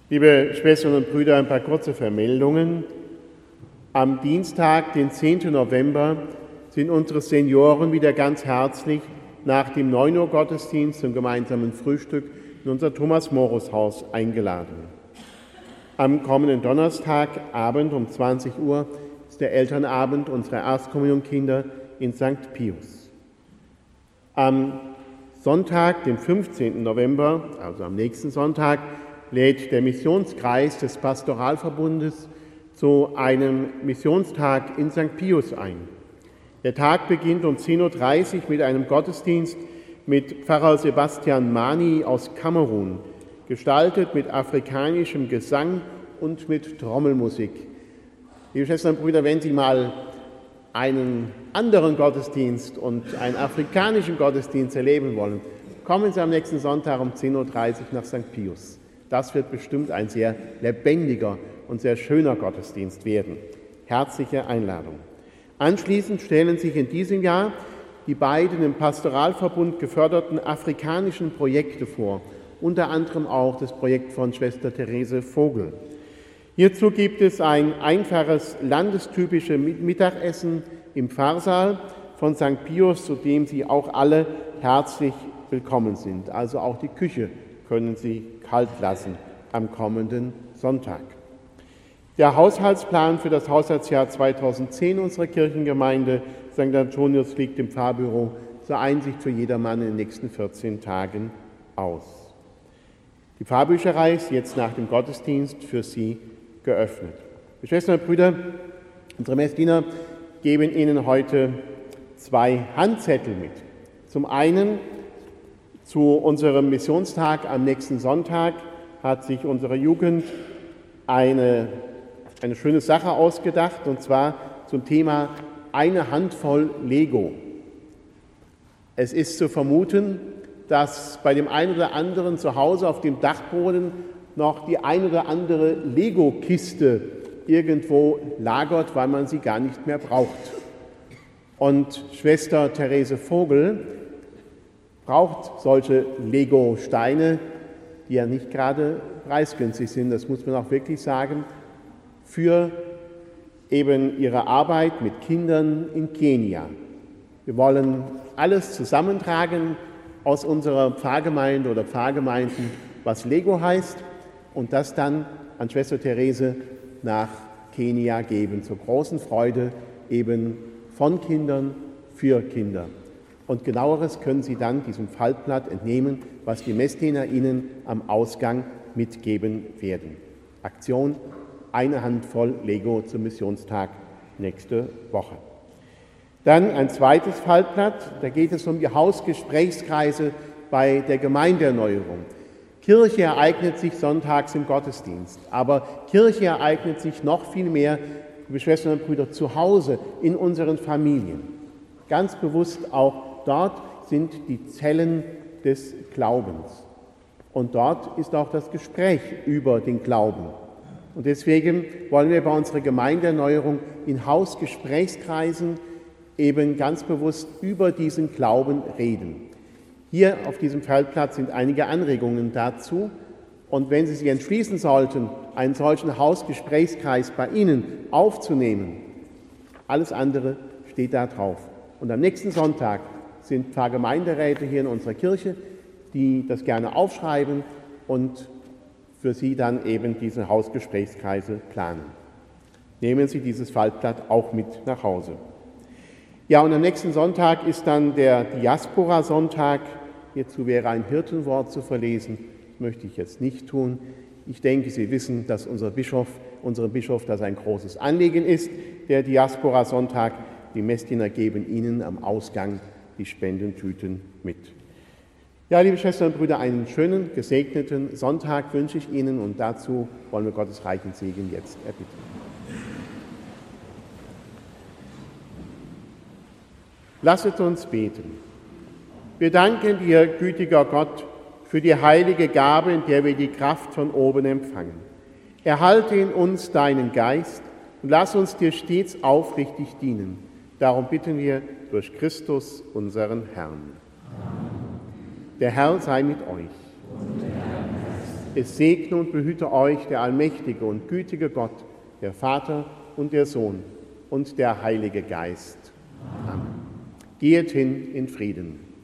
Liebe Schwestern und Brüder, ein paar kurze Vermeldungen. Am Dienstag, den 10. November, sind unsere Senioren wieder ganz herzlich nach dem 9 Uhr Gottesdienst zum gemeinsamen Frühstück in unser Thomas-Morus-Haus eingeladen. Am kommenden Donnerstagabend um 20 Uhr ist der Elternabend unserer Erstkommunionkinder in St. Pius. Am Sonntag, den 15. November, also am nächsten Sonntag, lädt der Missionskreis des Pastoralverbundes zu einem Missionstag in St. Pius ein. Der Tag beginnt um 10.30 Uhr mit einem Gottesdienst mit Pfarrer Sebastian Mani aus Kamerun, gestaltet mit afrikanischem Gesang und mit Trommelmusik. Liebe Schwestern und Brüder, wenn Sie mal einen anderen Gottesdienst und einen afrikanischen Gottesdienst erleben wollen, kommen Sie am nächsten Sonntag um 10.30 Uhr nach St. Pius. Das wird bestimmt ein sehr lebendiger und sehr schöner Gottesdienst werden. Herzliche Einladung. Anschließend stellen sich in diesem Jahr die beiden im Pastoralverbund geförderten afrikanischen Projekte vor, unter anderem auch das Projekt von Schwester Therese Vogel. Hierzu gibt es ein einfaches landestypisches Mittagessen im Pfarrsaal von St. Pius, zu dem Sie auch alle herzlich willkommen sind. Also auch die Küche können Sie kalt lassen am kommenden Sonntag. Der Haushaltsplan für das Haushaltsjahr 2010 unserer Kirchengemeinde St. Antonius liegt im Pfarrbüro zur Einsicht für jedermann in den nächsten 14 Tagen aus. Die Pfarrbücherei ist jetzt nach dem Gottesdienst für Sie geöffnet. Liebe Schwestern und Brüder, unsere Messdiener geben Ihnen heute 2 Handzettel mit. Zum einen zu unserem Missionstag am nächsten Sonntag hat sich unsere Jugend eine schöne Sache ausgedacht, und zwar zum Thema eine Handvoll Lego. Es ist zu vermuten, dass bei dem einen oder anderen zu Hause auf dem Dachboden noch die ein oder andere Lego-Kiste irgendwo lagert, weil man sie gar nicht mehr braucht. Und Schwester Therese Vogel braucht solche Lego-Steine, die ja nicht gerade preisgünstig sind, das muss man auch wirklich sagen, für eben ihre Arbeit mit Kindern in Kenia. Wir wollen alles zusammentragen aus unserer Pfarrgemeinde oder Pfarrgemeinden, was Lego heißt, und das dann an Schwester Therese nach Kenia geben, zur großen Freude eben von Kindern für Kinder. Und genaueres können Sie dann diesem Faltblatt entnehmen, was die Messdiener Ihnen am Ausgang mitgeben werden. Aktion: eine Handvoll Lego zum Missionstag nächste Woche. Dann ein zweites Faltblatt, da geht es um die Hausgesprächskreise bei der Gemeindeerneuerung. Kirche ereignet sich sonntags im Gottesdienst, aber Kirche ereignet sich noch viel mehr, liebe Schwestern und Brüder, zu Hause, in unseren Familien. Ganz bewusst auch dort sind die Zellen des Glaubens. Und dort ist auch das Gespräch über den Glauben. Und deswegen wollen wir bei unserer Gemeindeerneuerung in Hausgesprächskreisen eben ganz bewusst über diesen Glauben reden. Hier auf diesem Feldplatz sind einige Anregungen dazu. Und wenn Sie sich entschließen sollten, einen solchen Hausgesprächskreis bei Ihnen aufzunehmen, alles andere steht da drauf. Und am nächsten Sonntag sind Pfarrgemeinderäte hier in unserer Kirche, die das gerne aufschreiben und für Sie dann eben diese Hausgesprächskreise planen. Nehmen Sie dieses Faltblatt auch mit nach Hause. Ja, und am nächsten Sonntag ist dann der Diaspora-Sonntag. Hierzu wäre ein Hirtenwort zu verlesen. Das möchte ich jetzt nicht tun. Ich denke, Sie wissen, dass unserem Bischof das ein großes Anliegen ist, der Diaspora-Sonntag. Die Messdiener geben Ihnen am Ausgang die Spendentüten mit. Ja, liebe Schwestern und Brüder, einen schönen, gesegneten Sonntag wünsche ich Ihnen, und dazu wollen wir Gottes reichen Segen jetzt erbitten. Lasset uns beten. Wir danken dir, gütiger Gott, für die heilige Gabe, in der wir die Kraft von oben empfangen. Erhalte in uns deinen Geist und lass uns dir stets aufrichtig dienen. Darum bitten wir durch Christus, unseren Herrn. Der Herr sei mit euch. Es segne und behüte euch der allmächtige und gütige Gott, der Vater und der Sohn und der Heilige Geist. Amen. Geht hin in Frieden.